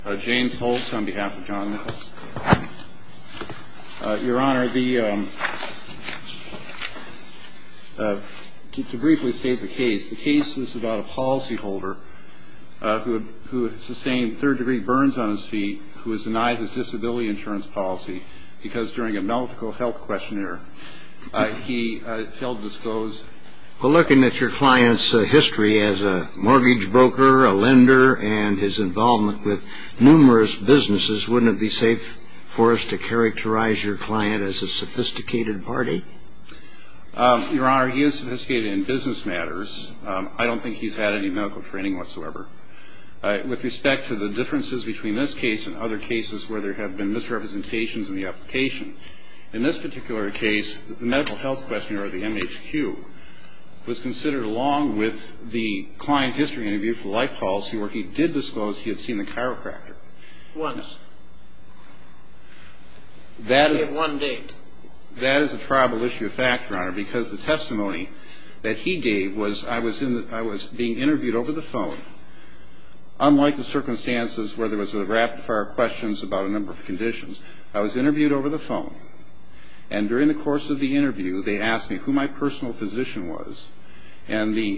James Holtz on behalf of John Nichols. Your Honor, to briefly state the case is about a policyholder who had sustained third-degree burns on his feet, who was denied his disability insurance policy because during a medical health questionnaire he failed to disclose. Well, looking at your client's history as a mortgage broker, a lender, and his involvement with numerous businesses, wouldn't it be safe for us to characterize your client as a sophisticated party? Your Honor, he is sophisticated in business matters. I don't think he's had any medical training whatsoever. With respect to the differences between this case and other cases where there have been misrepresentations in the application, in this particular case, the medical health questionnaire, or the MHQ, was considered along with the client history interview for the life policy, where he did disclose he had seen the chiropractor. Once. That is one date. That is a tribal issue of fact, Your Honor, because the testimony that he gave was I was being interviewed over the phone. Unlike the circumstances where there was a rapid-fire questions about a number of conditions, I was interviewed over the phone. And during the course of the interview, they asked me who my personal physician was, and the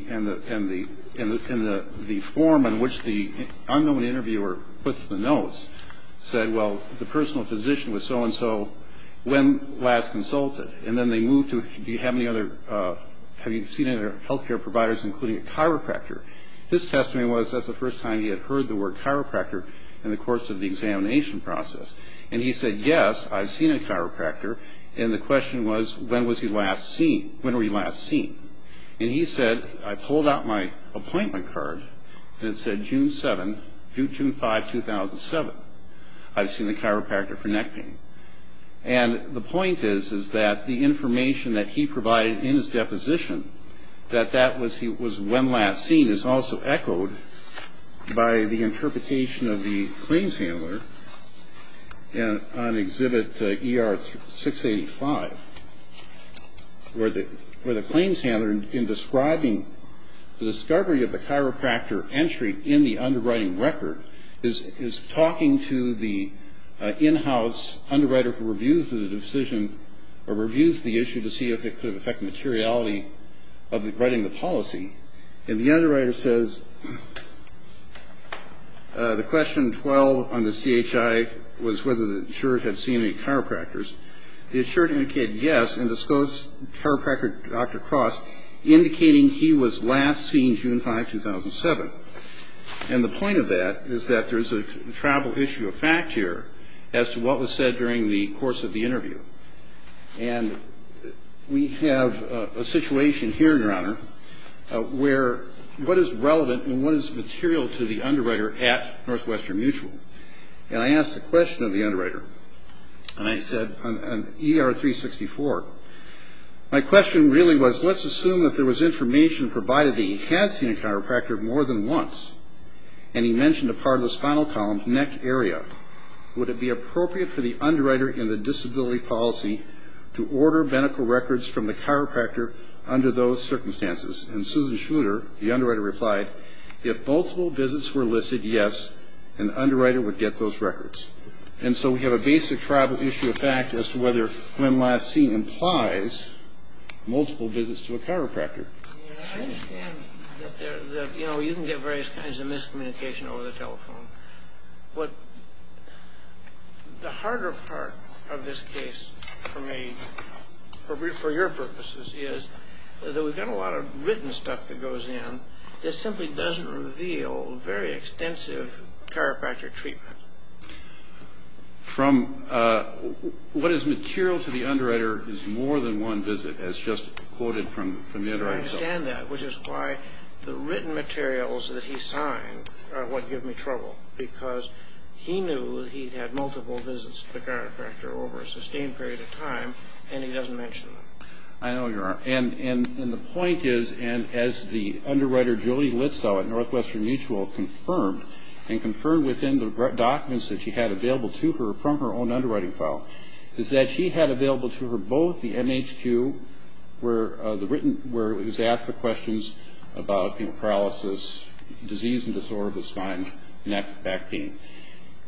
form on which the unknown interviewer puts the notes said, well, the personal physician was so and so when last consulted. And then they moved to, do you have any other, have you seen any other healthcare providers, including a chiropractor? His testimony was that's the first time he had heard the word chiropractor in the course of the examination process. And he said, yes, I've seen a chiropractor. And the question was, when was he last seen? When were you last seen? And he said, I pulled out my appointment card, and it said June 5, 2007. I've seen the chiropractor for neck pain. And the point is that the information that he provided in his deposition, that was when last seen, is also echoed by the interpretation of the claims handler on Exhibit ER 685, where the claims handler, in describing the discovery of the chiropractor entry in the underwriting record, is talking to the in-house underwriter who reviews the decision or reviews the issue to see if it could affect the materiality of writing the policy. And the underwriter says, the question 12 on the CHI was whether the insured had seen any chiropractors. The insured indicated yes and disclosed chiropractor Dr. Cross, indicating he was last seen June 5, 2007. And the point of that is that there's a tribal issue of fact here as to what was said during the course of the interview. And we have a situation here, Your Honor, where what is relevant and what is material to the underwriter at Northwestern Mutual. And I asked the question of the underwriter, and I said on ER 364, my question really was, let's assume that there was information provided that he had seen a chiropractor more than once, and he mentioned a part of the spinal column, neck area. Would it be appropriate for the underwriter in the disability policy to order medical records from the chiropractor under those circumstances? And Susan Schluter, the underwriter, replied, if multiple visits were listed, yes, an underwriter would get those records. And so we have a basic tribal issue of fact as to whether when last seen implies multiple visits to a chiropractor. Yeah, I understand that you can get various kinds of miscommunication over the telephone. What the harder part of this case for me, for your purposes, is that we've got a lot of written stuff that goes in. This simply doesn't reveal very extensive chiropractor treatment. From what is material to the underwriter is more than one visit, as just quoted from the underwriter. I understand that, which is why the written materials that he signed are what give me trouble, because he knew he'd had multiple visits to the chiropractor over a sustained period of time, and he doesn't mention them. I know, Your Honor. And the point is, and as the underwriter Julie Litzow at Northwestern Mutual confirmed within the documents that she had available to her from her own underwriting file, is that she had available to her both the MHQ, where it was asked the questions about paralysis, disease and disorder of the spine, neck, back pain,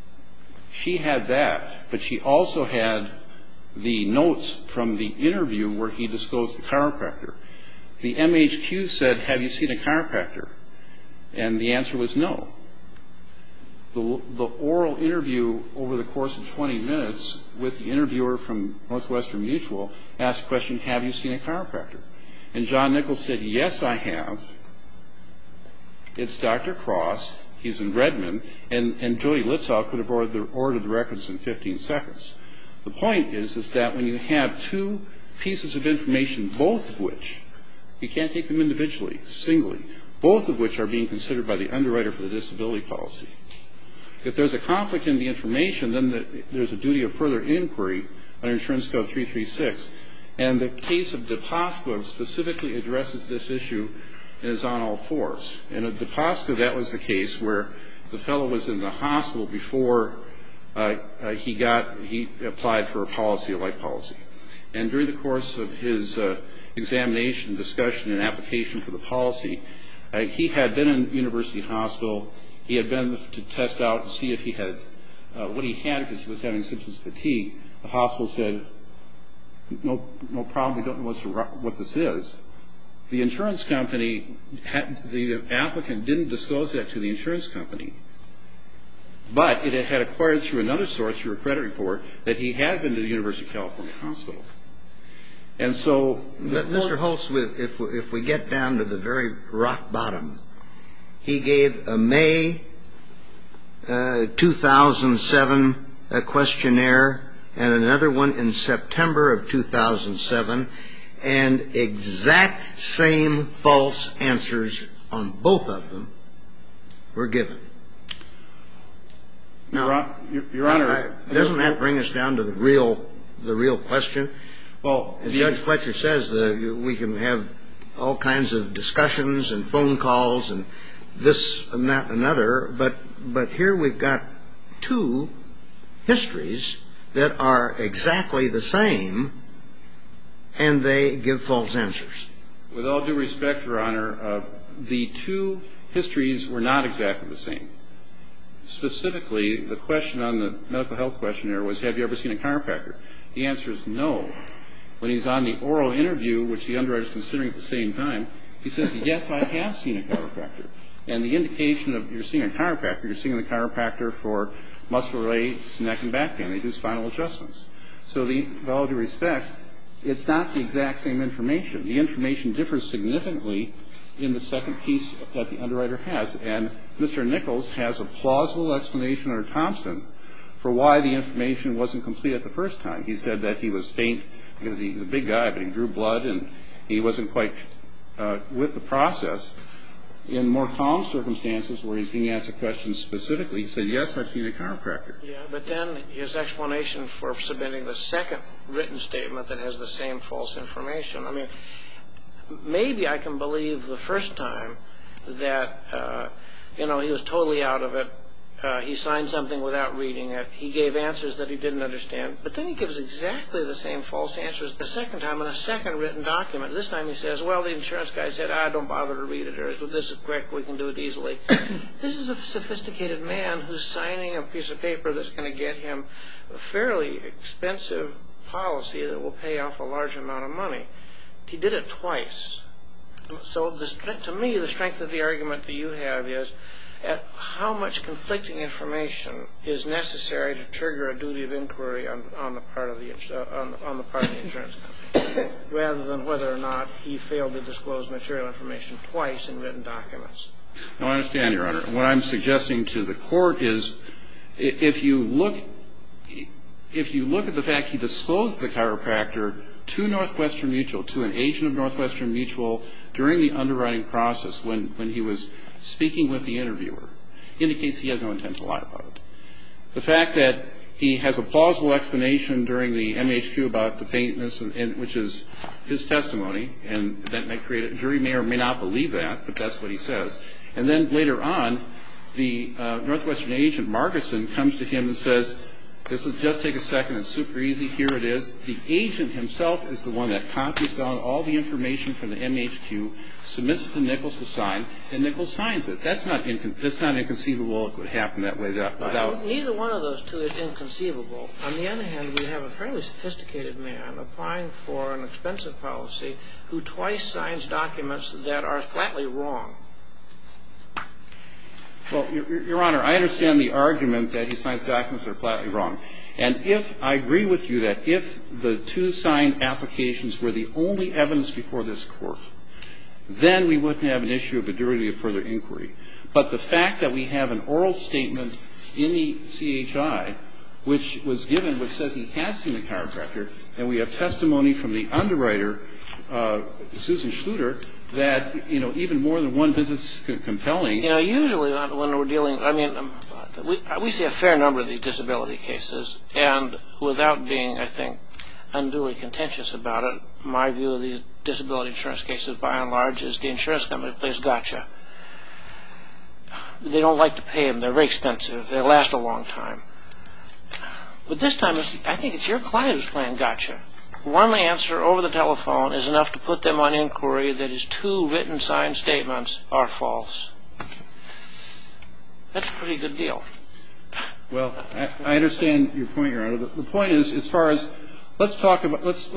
She had that, but she also had the notes from the interview where he disclosed the chiropractor. The MHQ said, have you seen a chiropractor? And the answer was no. The oral interview over the course of 20 minutes with the interviewer from Northwestern Mutual asked the question, have you seen a chiropractor? And John Nichols said, yes, I have. It's Dr. Cross. He's in Redmond. And Jody Litzow could have ordered the records in 15 seconds. The point is that when you have two pieces of information, both of which, you can't take them individually, singly, both of which are being considered by the underwriter for the disability policy. If there's a conflict in the information, then there's a duty of further inquiry under Insurance Code 336. And the case of DePasqua specifically addresses this issue and is on all fours. And at DePasqua, that was the case where the fellow was in the hospital before he applied for a policy, a life policy. And during the course of his examination, discussion, and application for the policy, he had been in University Hospital. He had been to test out to see if he had what he had because he was having symptoms of fatigue. The hospital said, no problem, we don't know what this is. The insurance company, the applicant didn't disclose that to the insurance company, but it had acquired through another source, through a credit report, that he had been to the University of California Hospital. And so Mr. Holtz, if we get down to the very rock bottom, he gave a May 2007 questionnaire and another one in September of 2007, and exact same false answers on both of them were given. Now, Your Honor, doesn't that bring us down to the real question? Well, as Judge Fletcher says, we can have all kinds of discussions and phone calls and this and that and another, but here we've got two histories that are exactly the same, and they give false answers. With all due respect, Your Honor, the two histories were not exactly the same. Specifically, the question on the medical health questionnaire was, have you ever seen a chiropractor? The answer is no. When he's on the oral interview, which the underwriter is considering at the same time, he says, yes, I have seen a chiropractor. And the indication of you're seeing a chiropractor, you're seeing the chiropractor for muscular aches, neck and back pain. They do spinal adjustments. So with all due respect, it's not the exact same information. The information differs significantly in the second piece that the underwriter has. And Mr. Nichols has a plausible explanation under Thompson for why the information wasn't complete at the first time. He said that he was faint because he's a big guy, but he drew blood and he wasn't quite with the process. In more calm circumstances where he's being asked a question specifically, he said, yes, I've seen a chiropractor. Yeah, but then his explanation for submitting the second written statement that has the same false information. I mean, maybe I can believe the first time that, he was totally out of it. He signed something without reading it. He gave answers that he didn't understand. But then he gives exactly the same false answers the second time in a second written document. This time he says, well, the insurance guy said, don't bother to read it, or this is quick, we can do it easily. This is a sophisticated man who's signing a piece of paper that's going to get him a fairly expensive policy that will pay off a large amount of money. He did it twice. So to me, the strength of the argument that you have is at how much conflicting information is necessary to trigger a duty of inquiry on the part of the insurance company, rather than whether or not he failed to disclose material information twice in written documents. No, I understand, Your Honor. What I'm suggesting to the court is if you look at the fact he disclosed the chiropractor to Northwestern Mutual, to an agent of Northwestern Mutual during the underwriting process when he was speaking with the interviewer, indicates he has no intent to lie about it. The fact that he has a plausible explanation during the MHQ about the faintness, which is his testimony, and that may create a jury may or may not believe that, but that's what he says. And then later on, the Northwestern agent, Marguson, comes to him and says, This will just take a second. It's super easy. Here it is. The agent himself is the one that copies down all the information from the MHQ, submits it to Nichols to sign, and Nichols signs it. That's not inconceivable it would happen that way without. Neither one of those two is inconceivable. On the other hand, we have a fairly sophisticated man applying for an expensive policy who twice signs documents that are flatly wrong. Well, Your Honor, I understand the argument that he signs documents that are flatly wrong. And if I agree with you that if the two signed applications were the only evidence before this Court, then we wouldn't have an issue of a duty of further inquiry. But the fact that we have an oral statement in the CHI which was given, which says he has seen the chiropractor, and we have testimony from the underwriter, Susan Schluter, that, you know, even more than one visit's compelling. You know, usually when we're dealing, I mean, we see a fair number of these disability cases, and without being, I think, unduly contentious about it, my view of these disability insurance cases, by and large, is the insurance company plays gotcha. They don't like to pay them. They're very expensive. They last a long time. But this time, I think it's your client who's playing gotcha. One answer over the telephone is enough to put them on inquiry that his two written signed statements are false. That's a pretty good deal. Well, I understand your point, Your Honor. The point is, as far as, let's talk about, there's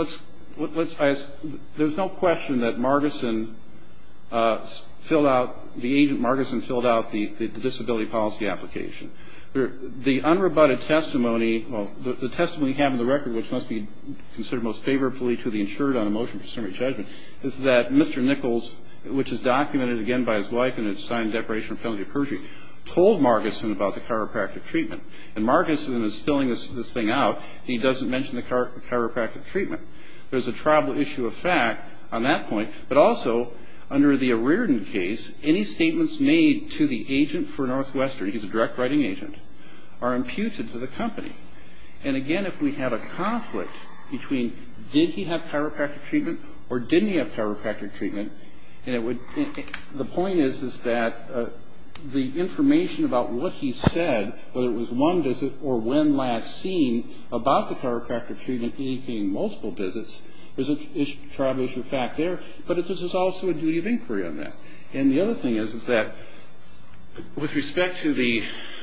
no question that Margison filled out, the agent Margison filled out the disability policy application. The unrebutted testimony, well, the testimony we have in the record, which must be considered most favorably to the insured on a motion for summary judgment, is that Mr. Nichols, which is documented again by his wife in his signed declaration of penalty of perjury, told Margison about the chiropractic treatment. And Margison is filling this thing out, and he doesn't mention the chiropractic treatment. There's a tribal issue of fact on that point, but also under the O'Riordan case, any statements made to the agent for Northwestern, he's a direct writing agent, are imputed to the company. And again, if we have a conflict between did he have chiropractic treatment or didn't he have chiropractic treatment, and the point is that the information about what he said, whether it was one visit or when last seen about the chiropractic treatment indicating multiple visits, there's a tribal issue of fact there, but there's also a duty of inquiry on that. And the other thing is that with respect to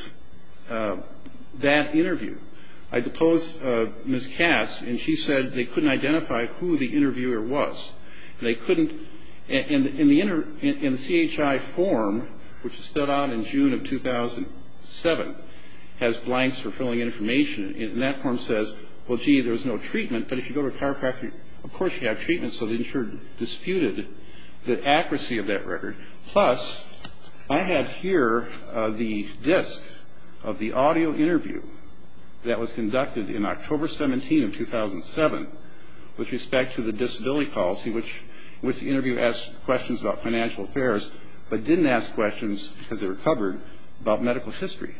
that interview, I deposed Ms. Katz, and she said they couldn't identify who the interviewer was. They couldn't, in the CHI form, which is filled out in June of 2007, has blanks for filling in information. And that form says, well, gee, there's no treatment, but if you go to a chiropractor, of course you have treatment, so the insured disputed the accuracy of that record. Plus, I have here the disc of the audio interview that was conducted in October 17 of 2007 with respect to the disability policy, which the interview asked questions about financial affairs, but didn't ask questions, because they were covered, about medical history.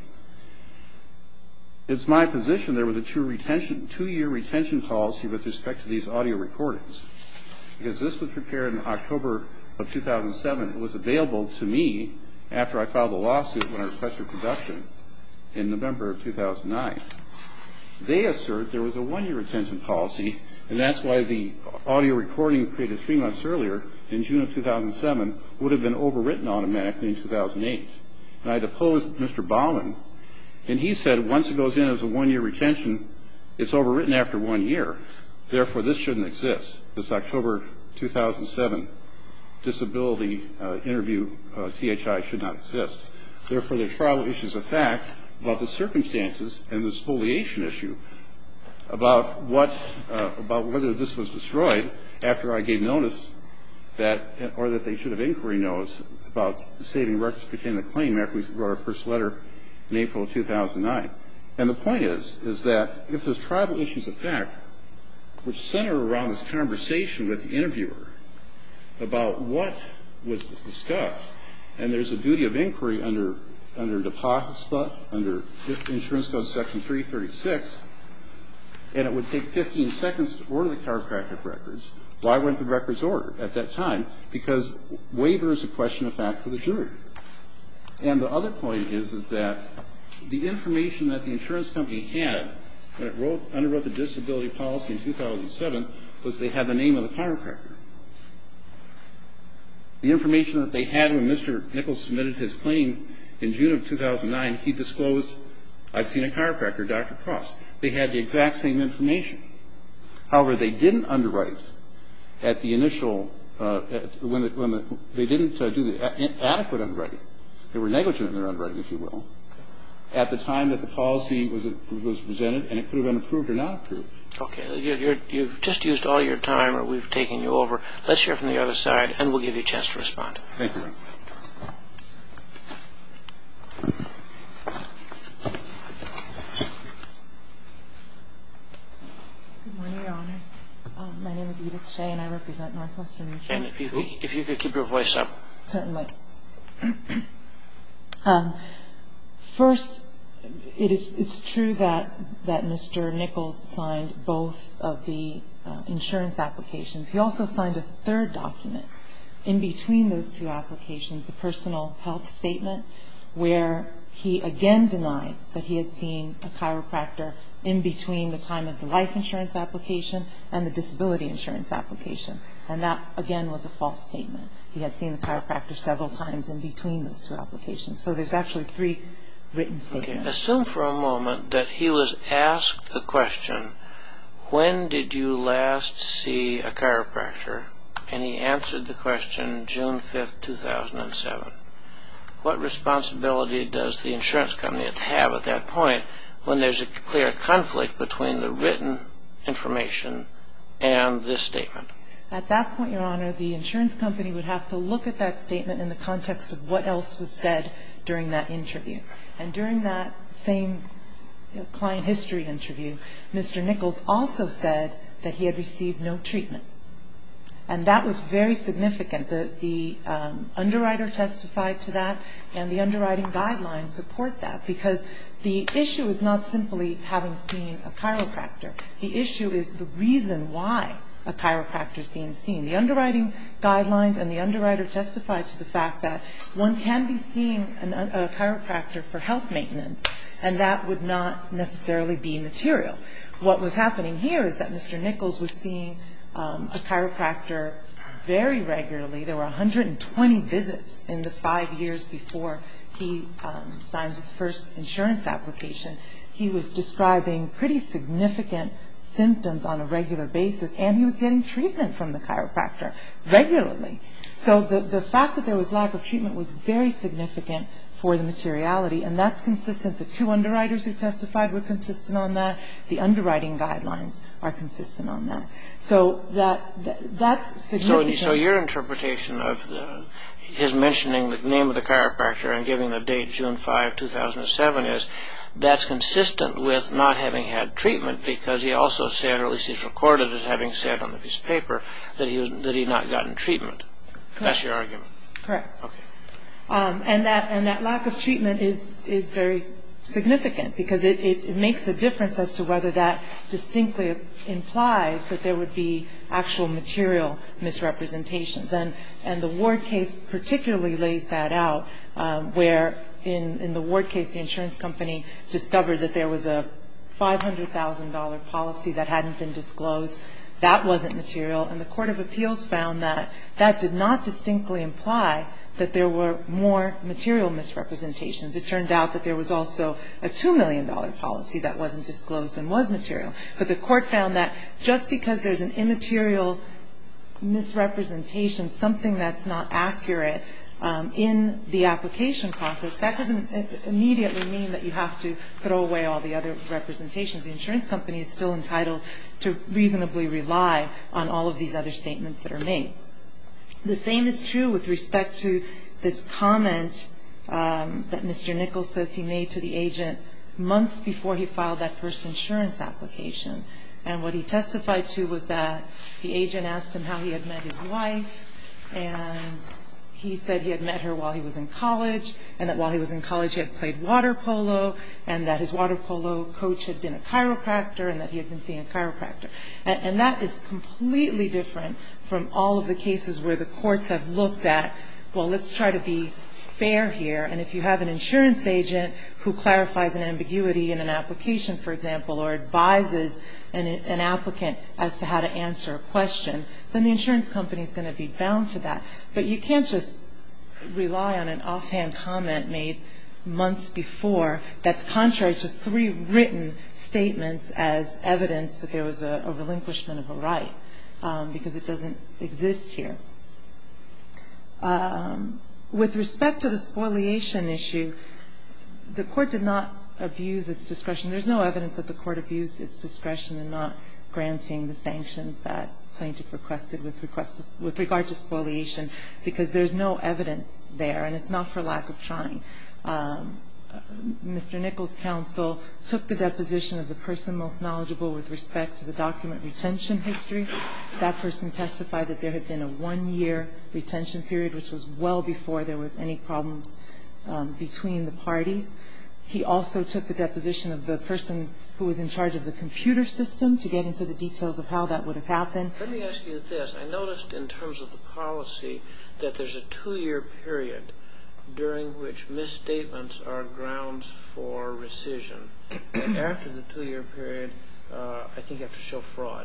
It's my position there was a two-year retention policy with respect to these audio recordings. Because this was prepared in October of 2007. It was available to me after I filed a lawsuit when I requested production in November of 2009. They assert there was a one-year retention policy, and that's why the audio recording created 3 months earlier, in June of 2007, would have been overwritten automatically in 2008. And I deposed Mr. Baumann, and he said once it goes in as a one-year retention, it's overwritten after 1 year. Therefore, this shouldn't exist. This October 2007 disability interview CHI should not exist. Therefore, there are tribal issues of fact about the circumstances and the spoliation issue about whether this was destroyed after I gave notice or that they should have inquiry notice about saving records pertaining to the claim after we wrote our first letter in April of 2009. And the point is that if there's tribal issues of fact which center around this conversation with the interviewer about what was discussed, and there's a duty of inquiry under DePaspa, under Insurance Code Section 336, and it would take 15 seconds to order the chiropractic records, why weren't the records ordered at that time? Because waiver is a question of fact for the jury. And the other point is that the information that the insurance company had when it underwrote the disability policy in 2007 was they had the name of the chiropractor. The information that they had when Mr. Nichols submitted his claim in June of 2009, he disclosed, I've seen a chiropractor, Dr. Cross. They had the exact same information. However, they didn't underwrite at the initial, when they didn't do the adequate underwriting. They were negligent in their underwriting, if you will, at the time that the policy was presented, and it could have been approved or not approved. Okay. You've just used all your time, or we've taken you over. Let's hear from the other side, and we'll give you a chance to respond. Thank you, Ron. Good morning, Your Honors. My name is Edith Shea, and I represent Northwestern Mutual. And if you could keep your voice up. Certainly. First, it's true that Mr. Nichols signed both of the insurance applications. He also signed a third document in between those two applications, the personal health statement, where he again denied that he had seen a chiropractor in between the time of the life insurance application and the disability insurance application. And that, again, was a false statement. He had seen the chiropractor several times in between those two applications. So there's actually 3 written statements. Okay. Assume for a moment that he was asked the question, when did you last see a chiropractor? And he answered the question June 5th, 2007. What responsibility does the insurance company have at that point when there's a clear conflict between the written information and this statement? At that point, Your Honor, the insurance company would have to look at that statement in the context of what else was said during that interview. And during that same client history interview, Mr. Nichols also said that he had received no treatment. And that was very significant. The underwriter testified to that, and the underwriting guidelines support that, because the issue is not simply having seen a chiropractor. The issue is the reason why a chiropractor is being seen. The underwriting guidelines and the underwriter testified to the fact that one can be seeing a chiropractor for health maintenance, and that would not necessarily be material. What was happening here is that Mr. Nichols was seeing a chiropractor very regularly. There were 120 visits in the 5 years before he signed his first insurance application. He was describing pretty significant symptoms on a regular basis, and he was getting treatment from the chiropractor regularly. So the fact that there was lack of treatment was very significant for the materiality, and that's consistent. The 2 underwriters who testified were consistent on that. The underwriting guidelines are consistent on that. So that's significant. So your interpretation of his mentioning the name of the chiropractor and giving the date June 5, 2007 is that's consistent with not having had treatment, because he also said, or at least he's recorded as having said on the piece of paper, that he had not gotten treatment. Correct. That's your argument. Correct. Okay. And that lack of treatment is very significant, because it makes a difference as to whether that distinctly implies that there would be actual material misrepresentations. And the Ward case particularly lays that out, where in the Ward case the insurance company discovered that there was a $500,000 policy that hadn't been disclosed. That wasn't material, and the Court of Appeals found that that did not distinctly imply that there were more material misrepresentations. It turned out that there was also a $2 million policy that wasn't disclosed and was material. But the Court found that just because there's an immaterial misrepresentation, something that's not accurate in the application process, that doesn't immediately mean that you have to throw away all the other representations. The insurance company is still entitled to reasonably rely on all of these other statements that are made. The same is true with respect to this comment that Mr. Nichols says he made to the agent months before he filed that first insurance application. And what he testified to was that the agent asked him how he had met his wife, and he said he had met her while he was in college, and that while he was in college he had played water polo, and that his water polo coach had been a chiropractor, and that he had been seeing a chiropractor. And that is completely different from all of the cases where the courts have looked at well, let's try to be fair here, and if you have an insurance agent who clarifies an ambiguity in an application, for example, or advises an applicant as to how to answer a question, then the insurance company is going to be bound to that. But you can't just rely on an offhand comment made months before that's contrary to 3 written statements as evidence that there was a relinquishment of a right, because it doesn't exist here. With respect to the spoliation issue, the Court did not abuse its discretion. There's no evidence that the Court abused its discretion in not granting the sanctions that plaintiff requested with regard to spoliation, because there's no evidence there, and it's not for lack of trying. Mr. Nichols' counsel took the deposition of the person most knowledgeable with respect to the document retention history. That person testified that there had been a 1-year retention period, which was well before there was any problems between the parties. He also took the deposition of the person who was in charge of the computer system to get into the details of how that would have happened. Let me ask you this. I noticed in terms of the policy that there's a 2-year period during which misstatements are grounds for rescission. And after the 2-year period, I think you have to show fraud.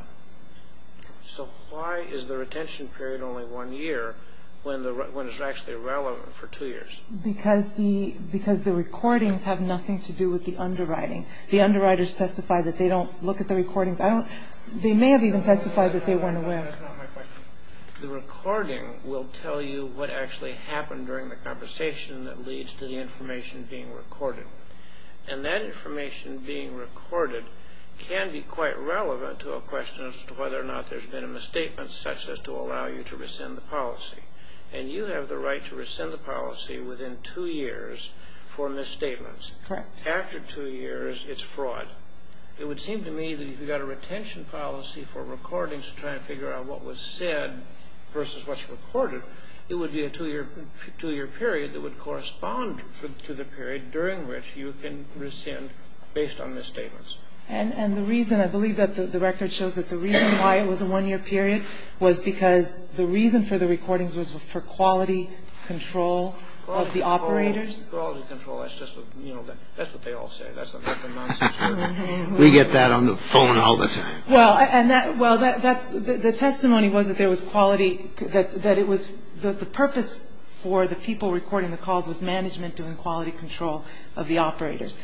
So why is the retention period only 1 year when it's actually relevant for 2 years? Because the recordings have nothing to do with the underwriting. The underwriters testify that they don't look at the recordings. They may have even testified that they weren't aware. That's not my question. The recording will tell you what actually happened during the conversation that leads to the information being recorded. And that information being recorded can be quite relevant to a question as to whether or not there's been a misstatement such as to allow you to rescind the policy. And you have the right to rescind the policy within 2 years for misstatements. Correct. After 2 years, it's fraud. It would seem to me that if you got a retention policy for recordings to try and figure out what was said versus what's recorded, it would be a 2-year period that would correspond to the period during which you can rescind based on misstatements. And the reason, I believe that the record shows that the reason why it was a 1-year period was because the reason for the recordings was for quality control of the operators. Quality control, that's just, that's what they all say. That's a nonsense. We get that on the phone all the time. That's the testimony was that there was quality, that it was the purpose for the people recording the calls was management doing quality control of the operators,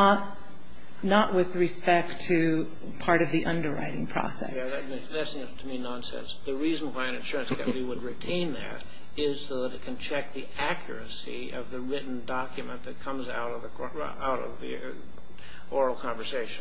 not with respect to part of the underwriting process. Yeah, that seems to me nonsense. The reason why an insurance company would retain that is so that it can check the accuracy of the written document that comes out of the oral conversation.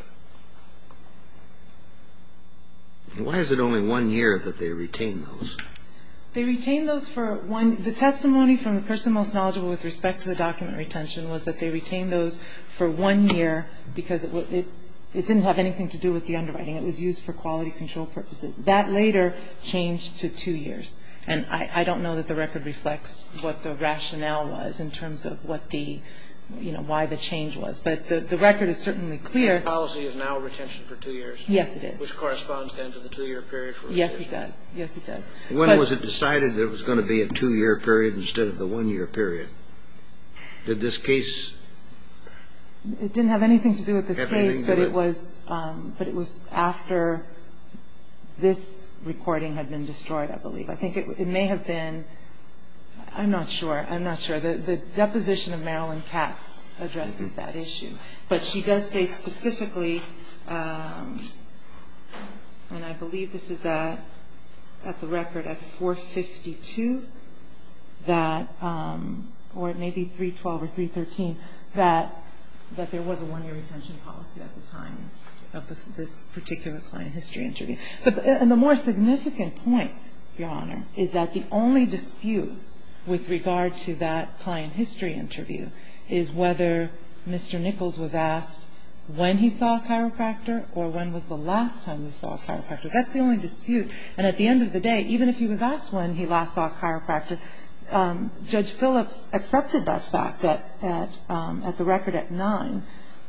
Why is it only 1 year that they retain those? They retain those for the testimony from the person most knowledgeable with respect to the document retention was that they retained those for 1 year because it didn't have anything to do with the underwriting. It was used for quality control purposes. That later changed to 2 years. And I don't know that the record reflects what the rationale was in terms of what why the change was. But the record is certainly clear. The policy is now retention for 2 years? Yes, it is. Which corresponds then to the 2-year period for rescission? Yes, it does. Yes, it does. When was it decided that it was going to be a 2-year period instead of the 1-year period? Did this case? It didn't have anything to do with this case, but it was after this recording had been destroyed, I believe. I think it may have been. I'm not sure. The deposition of Marilyn Katz addresses that issue. But she does say specifically, and I believe this is at the record at 452, that, or it may be 312 or 313, that there was a 1-year retention policy at the time of this particular client history interview. And the more significant point, Your Honor, is that the only dispute with regard to that client history interview is whether Mr. Nichols was asked when he saw a chiropractor or when was the last time he saw a chiropractor. That's the only dispute. And at the end of the day, even if he was asked when he last saw a chiropractor, Judge Phillips accepted that fact at the record at 9,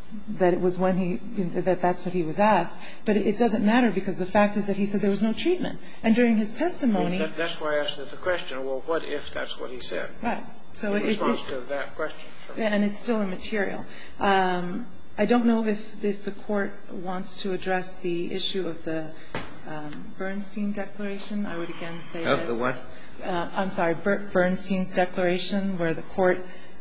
that it was when that's what he was asked. But it doesn't matter because the fact is that he said there was no treatment. And during his testimony. That's why I asked the question, well, what if that's what he said? Right. So in response to that question. And it's still immaterial. I don't know if the Court wants to address the issue of the Bernstein Declaration. I would again say that. Of the what? I'm sorry, Bernstein's declaration, where the Court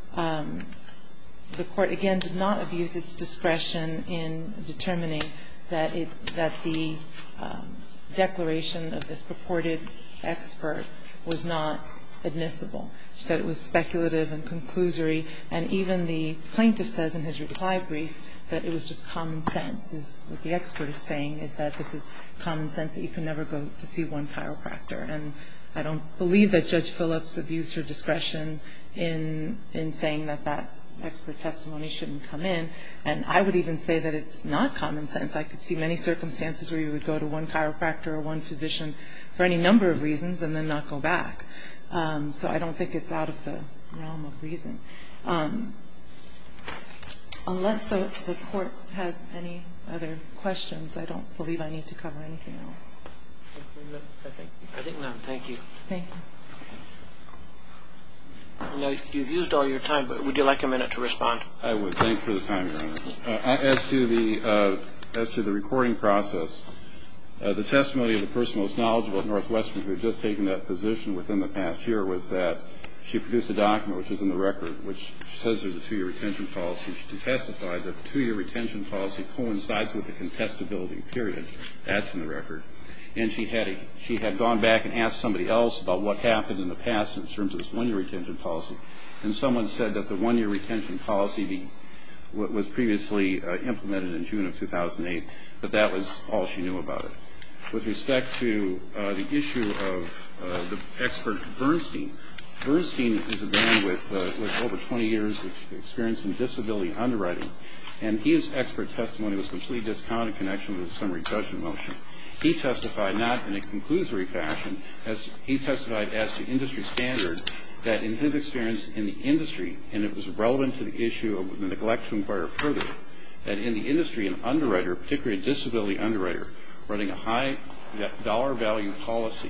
again did not abuse its discretion in determining that the declaration of this purported expert was not admissible. She said it was speculative and conclusory, and even the plaintiff says in his reply brief that it was just common sense, is what the expert is saying, is that this is common sense, that you can never go to see one chiropractor. And I don't believe that Judge Phillips abused her discretion in saying that that expert testimony shouldn't come in. And I would even say that it's not common sense. I could see many circumstances where you would go to one chiropractor or one physician for any number of reasons and then not go back. So I don't think it's out of the realm of reason. Unless the Court has any other questions, I don't believe I need to cover anything else. I think none. Thank you. Thank you. Now, you've used all your time, but would you like a minute to respond? I would. Thank you for the time, Your Honor. As to the recording process, the testimony of the person most knowledgeable at Northwestern who had just taken that position within the past year was that she produced a document, which is in the record, which says there's a 2-year retention policy. She testified that the 2-year retention policy coincides with the contestability period. That's in the record. And she had gone back and asked somebody else about what happened in the past in terms of this 1-year retention policy. And someone said that the 1-year retention policy was previously implemented in June of 2008, but that was all she knew about it. With respect to the issue of the expert Bernstein, Bernstein is a man with over 20 years of experience in disability underwriting, and his expert testimony was completely discounted in connection with the summary judgment motion. He testified not in a conclusory fashion, as he testified as to industry standard, that in his experience in the industry, and it was relevant to the issue of the neglect to inquire further, that in the industry an underwriter, particularly a disability underwriter, running a high dollar value policy,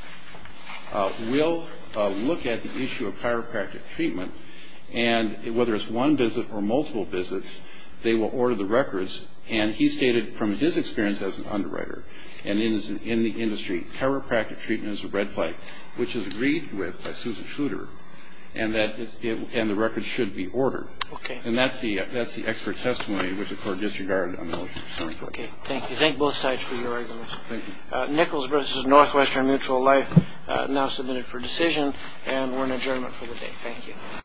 will look at the issue of chiropractic treatment, and whether it's one visit or multiple visits, they will order the records. And he stated from his experience as an underwriter and in the industry, chiropractic treatment is a red flag, which is agreed with by Susan Schluter, and that and the records should be ordered. Okay. And that's the expert testimony which the Court disregarded on the motion. Okay. Thank you. Thank both sides for your arguments. Thank you. Nichols versus Northwestern Mutual Life now submitted for decision, and we're in adjournment for the day. Thank you.